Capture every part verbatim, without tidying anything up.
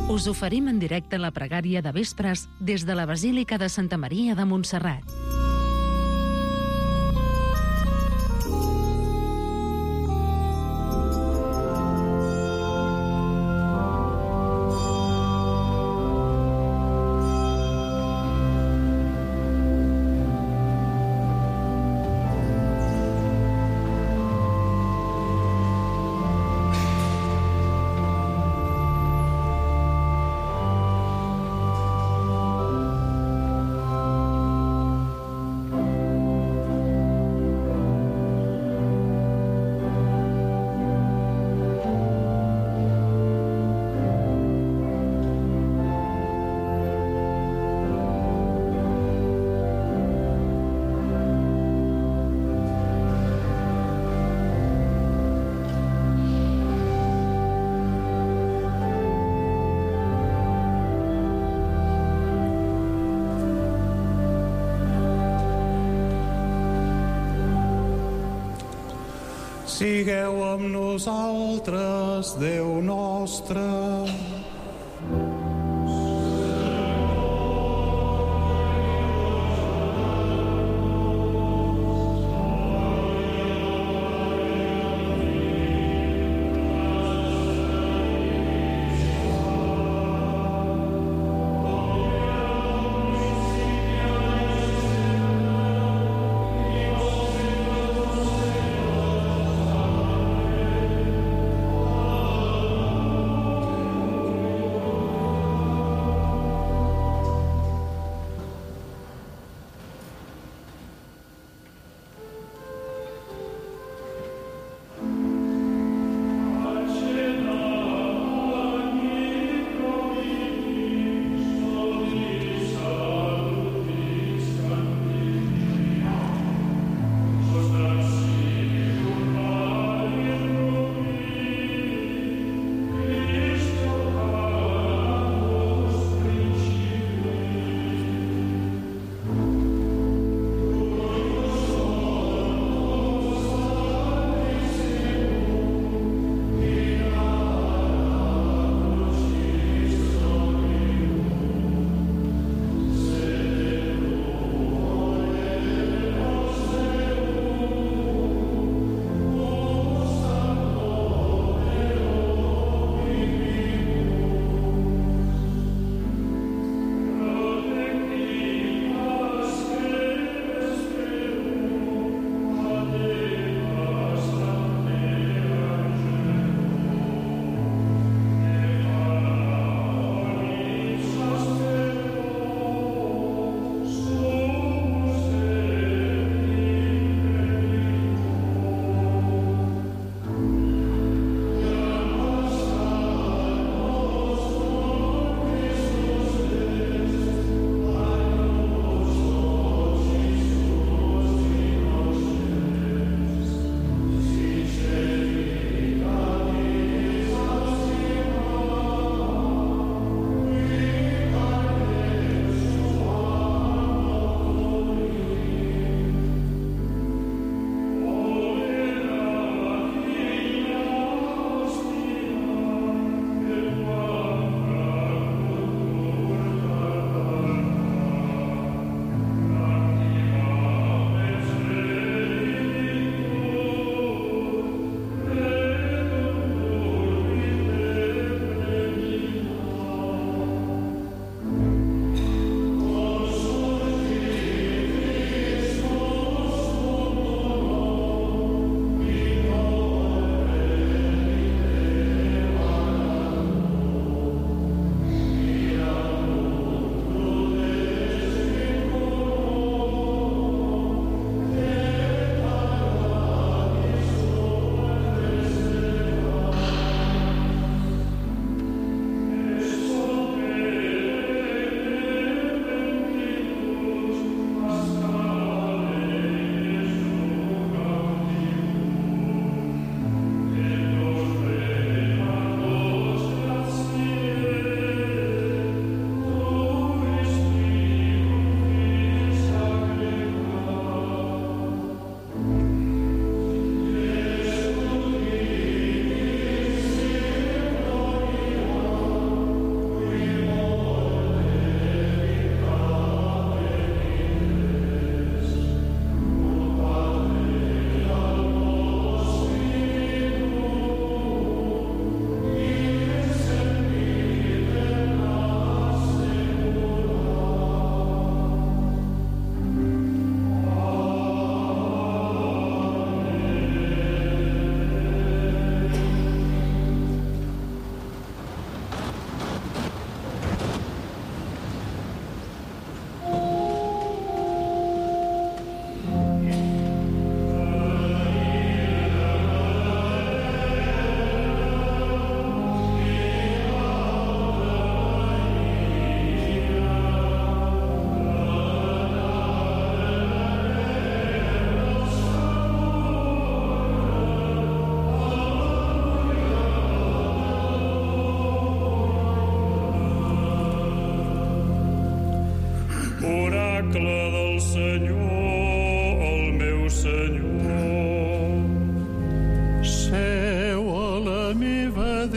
Us oferim en directe la pregària de vespres des de la Basílica de Santa Maria de Montserrat. Sigueu amb nosaltres, Déu nostre.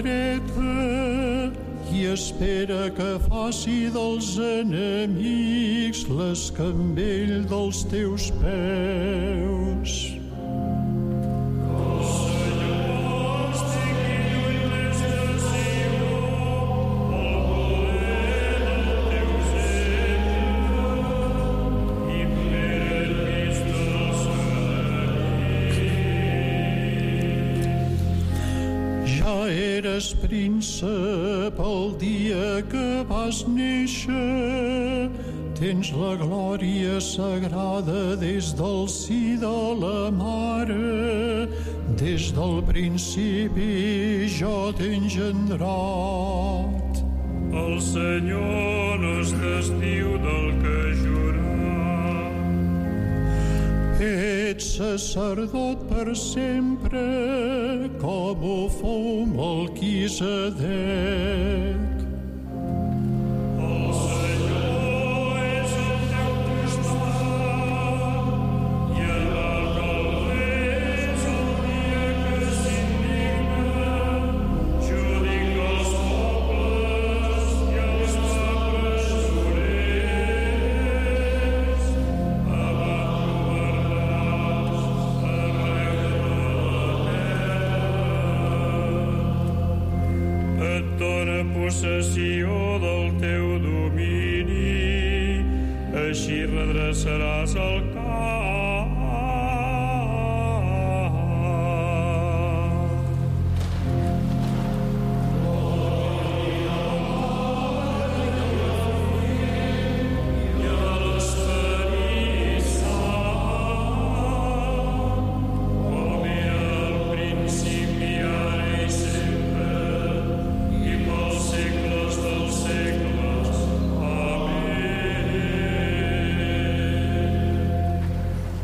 dreta i espera que faci dels enemics l'escambell dels teus peus. Eres príncep el dia que vas néixer, tens la glòria sagrada des del si de la mare, des del principi jo t'he engendrat. El Senyor no es desdiu del que jurar. Ets sacerdot per sempre, com ho fou Melquisedec. El Senyor és el teu costat, i el calés el dia que s'indigna, judica els pobles i els presoners, abans governats arreu de et dóna possessió del teu domini, així redreçaràs el camp. I a l'Esperit Sant, com era al principi, ara i sempre, i pels segles dels segles. Amén.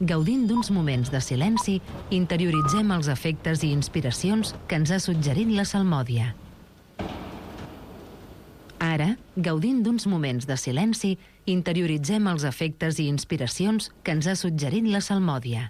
gaudint d'uns moments de silenci, interioritzem els efectes i inspiracions que ens ha suggerit la salmòdia. Ara, gaudint d'uns moments de silenci, interioritzem els efectes i inspiracions que ens ha suggerit la salmòdia.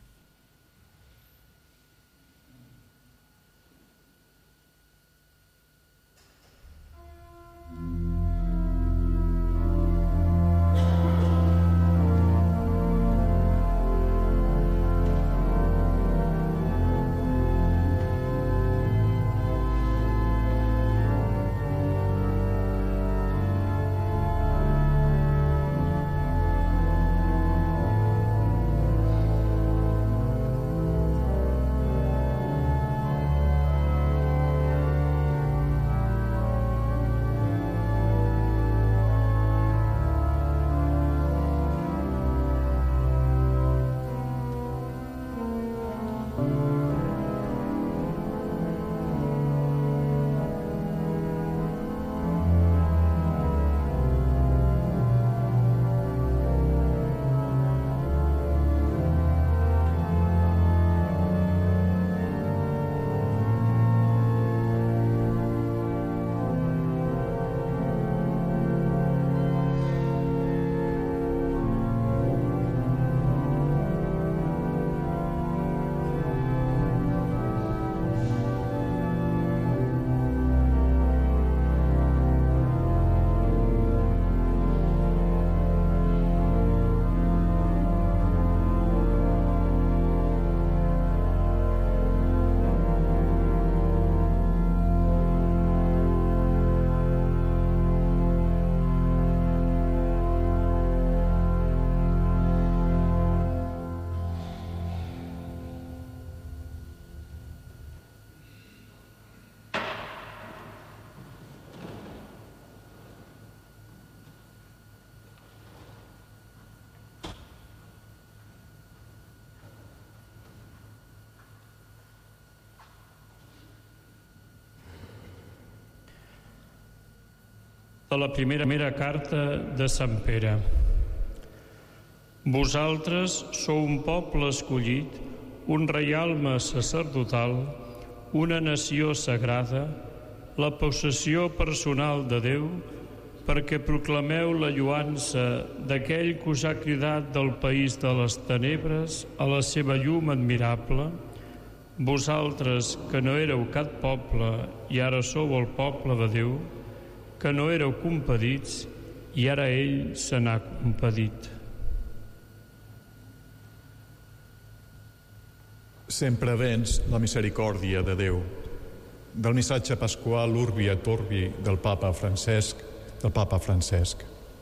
De la primera, primera carta de Sant Pere. Vosaltres sou un poble escollit, un reialme sacerdotal, una nació sagrada, la possessió personal de Déu, perquè proclameu la lloança d'aquell que us ha cridat del país de les tenebres a la seva llum admirable, vosaltres que no éreu cap poble i ara sou el poble de Déu, que no éreu compadits i ara ell se n'ha compadit. Sempre vens la misericòrdia de Déu. Del missatge pasqual Urbi et Orbi del Papa Francesc, del Papa Francesc.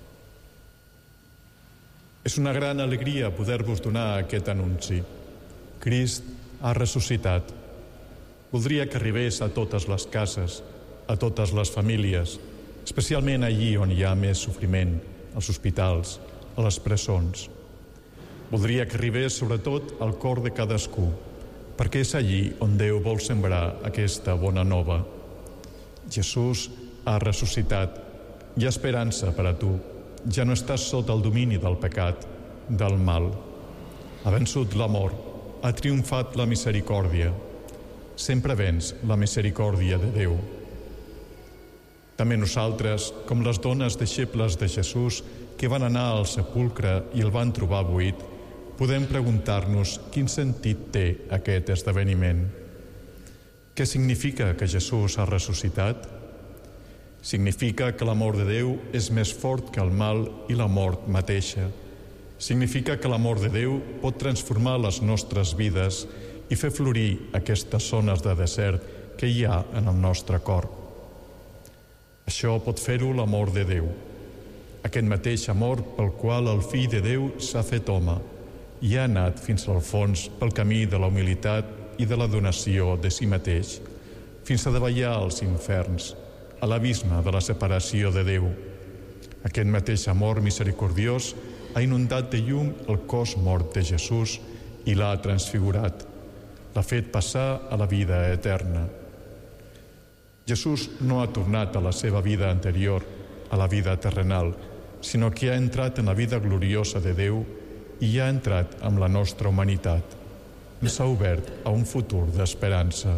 És una gran alegria poder-vos donar aquest anunci. Crist ha ressuscitat. Voldria que arribés a totes les cases, a totes les famílies, especialment allí on hi ha més sofriment, als hospitals, a les presons. Voldria que arribés sobretot al cor de cadascú, perquè és allí on Déu vol sembrar aquesta bona nova. Jesús ha ressuscitat. Hi ha esperança per a tu. Ja no estàs sota el domini del pecat, del mal. Ha vençut l'amor, ha triomfat la misericòrdia. Sempre vens la misericòrdia de Déu. També nosaltres, com les dones deixebles de Jesús que van anar al sepulcre i el van trobar buit, podem preguntar-nos quin sentit té aquest esdeveniment. Què significa que Jesús ha ressuscitat? Significa que l'amor de Déu és més fort que el mal i la mort mateixa. Significa que l'amor de Déu pot transformar les nostres vides i fer florir aquestes zones de desert que hi ha en el nostre cor. Això pot fer-ho l'amor de Déu, aquest mateix amor pel qual el Fill de Déu s'ha fet home i ha anat fins al fons pel camí de la humilitat i de la donació de si mateix, fins a davallar als inferns, a l'abisme de la separació de Déu. Aquest mateix amor misericordiós ha inundat de llum el cos mort de Jesús i l'ha transfigurat, l'ha fet passar a la vida eterna. Jesús no ha tornat a la seva vida anterior, a la vida terrenal, sinó que ha entrat en la vida gloriosa de Déu i ha entrat amb la nostra humanitat. Ens ha obert a un futur d'esperança.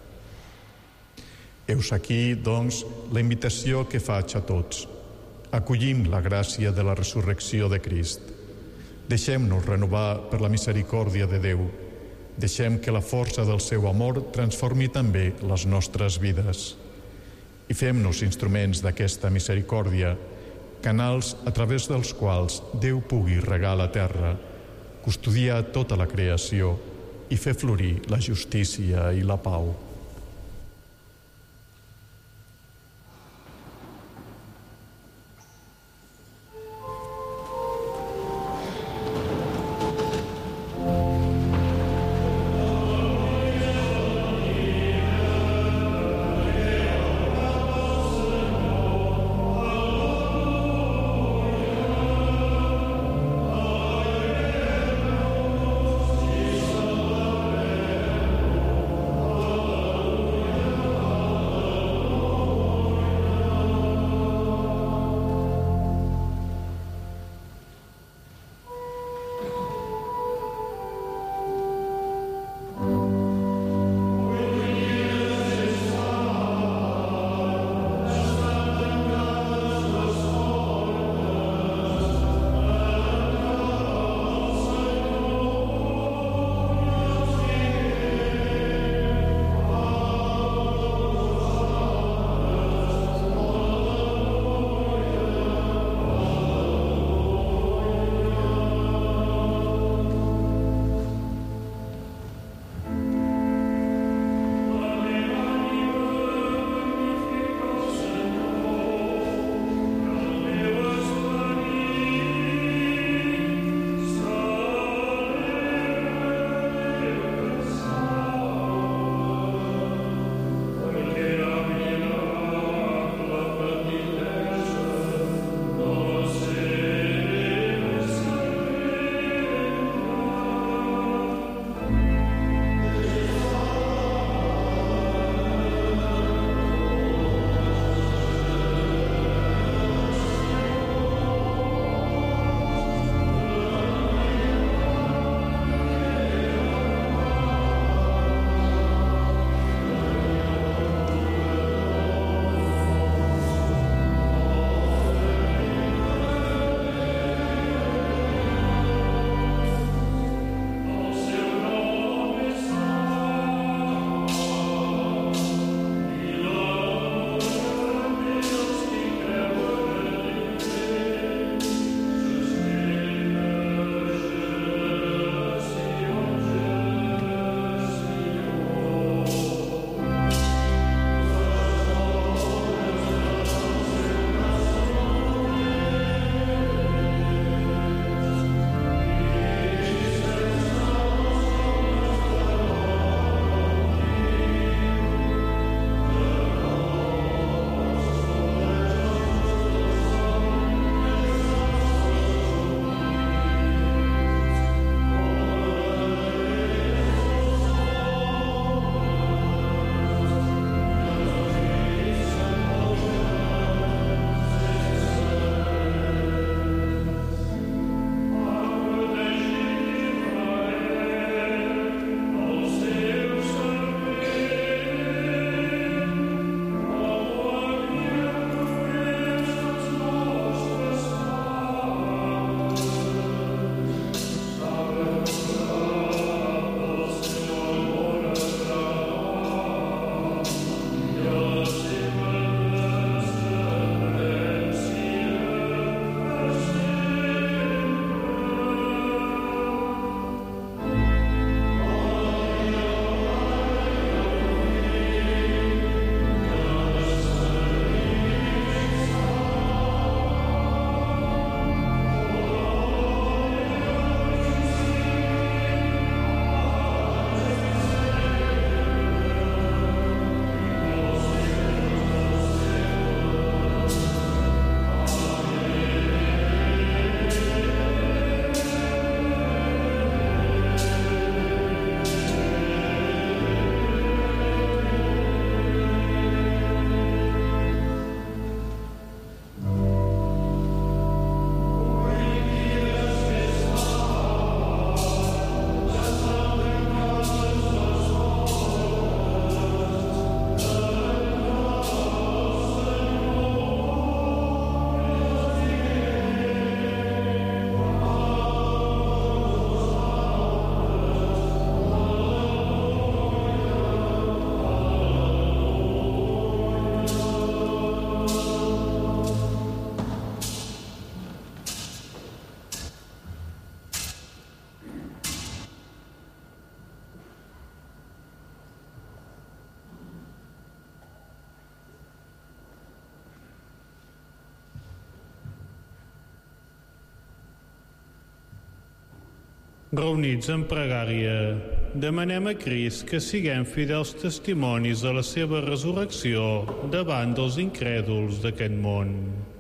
Heus aquí, doncs, la invitació que faig a tots. Acollim la gràcia de la resurrecció de Crist. Deixem-nos renovar per la misericòrdia de Déu. Deixem que la força del seu amor transformi també les nostres vides. I fem-nos instruments d'aquesta misericòrdia, canals a través dels quals Déu pugui regar la terra, custodiar tota la creació i fer florir la justícia i la pau. Reunits en pregària, demanem a Crist que siguem fidels testimonis de la seva resurrecció davant dels incrèduls d'aquest món.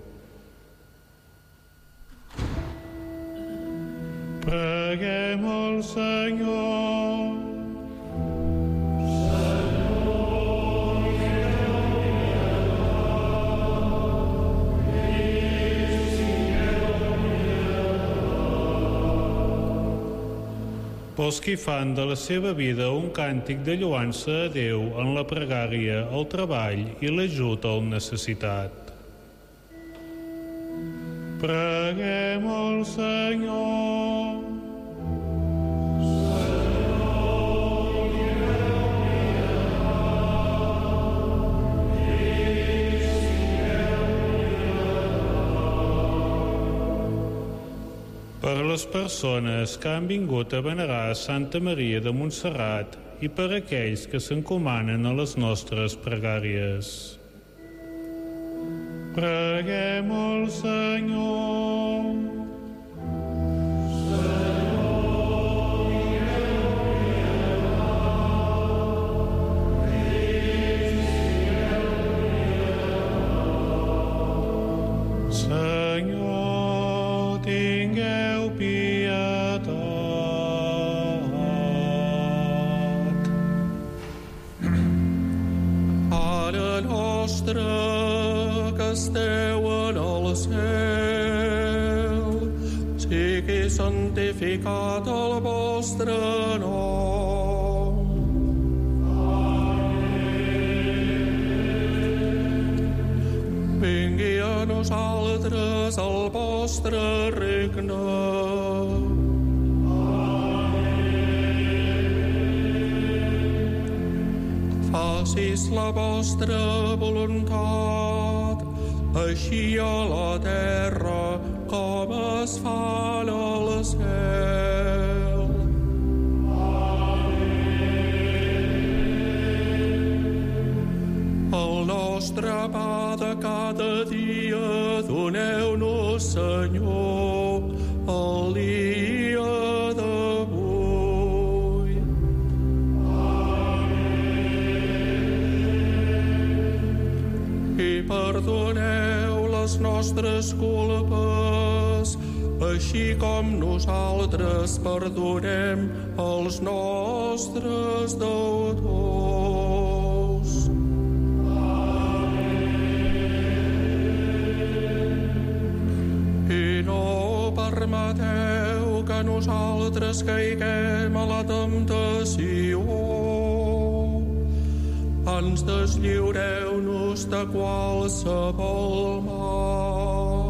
Preguem al Senyor. Pels qui fan de la seva vida un càntic de lloança a Déu en la pregària, el treball i l'ajut al necessitat. Preguem al Senyor. Per les persones que han vingut a venerar Santa Maria de Montserrat i per aquells que s'encomanen a les nostres pregàries. Preguem al Senyor. Senyor, tingueu pietat. Pare nostre que esteu en el cel, sigui santificat el vostre nom. Vingui a nosaltres el vostre regne. Facis la vostra voluntat, així a la terra com es fa al cel. El nostre pa de cada dia doneu-nos, Senyor, el dia d'avui. I perdoneu les nostres culpes, així com nosaltres perdonem els nostres deutors. I no permeteu que nosaltres caiguem a la temptació. Ens deslliureu-nos de qualsevol mal.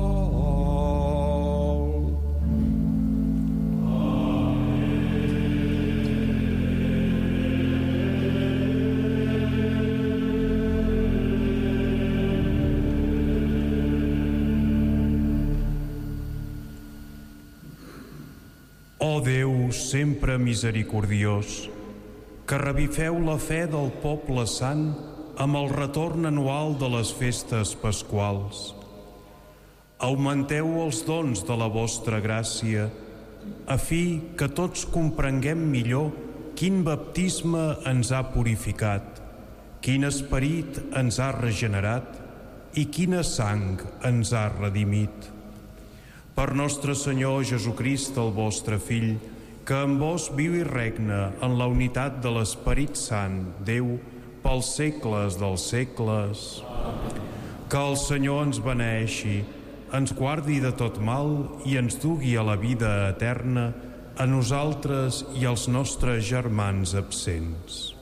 Ó Déu sempre misericordiós, que revifeu la fe del poble sant amb el retorn anual de les festes pasquals. Augmenteu els dons de la vostra gràcia, a fi que tots comprenguem millor quin baptisme ens ha purificat, quin esperit ens ha regenerat i quina sang ens ha redimit. Per nostre Senyor Jesucrist, el vostre Fill, que amb vos viu i regna en la unitat de l'Esperit Sant, Déu, pels segles dels segles. Que el Senyor ens beneeixi, ens guardi de tot mal i ens dugui a la vida eterna, a nosaltres i als nostres germans absents.